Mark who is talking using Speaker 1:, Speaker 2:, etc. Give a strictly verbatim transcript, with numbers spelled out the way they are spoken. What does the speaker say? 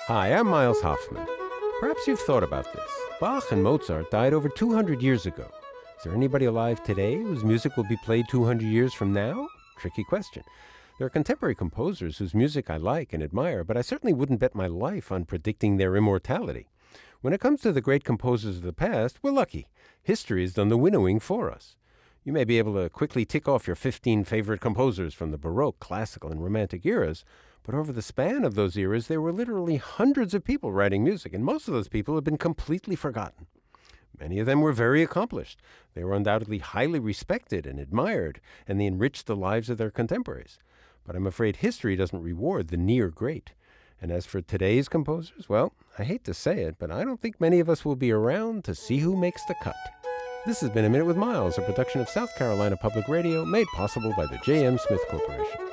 Speaker 1: Hi, I'm Miles Hoffman. Perhaps you've thought about this. Bach and Mozart died over two hundred years ago. Is there anybody alive today whose music will be played two hundred years from now? Tricky question. There are contemporary composers whose music I like and admire, but I certainly wouldn't bet my life on predicting their immortality. When it comes to the great composers of the past, we're lucky. History has done the winnowing for us. You may be able to quickly tick off your fifteen favorite composers from the Baroque, Classical, and Romantic eras, but over the span of those eras, there were literally hundreds of people writing music, and most of those people have been completely forgotten. Many of them were very accomplished. They were undoubtedly highly respected and admired, and they enriched the lives of their contemporaries. But I'm afraid history doesn't reward the near great. And as for today's composers, well, I hate to say it, but I don't think many of us will be around to see who makes the cut. This has been A Minute with Miles, a production of South Carolina Public Radio, made possible by the J M Smith Corporation.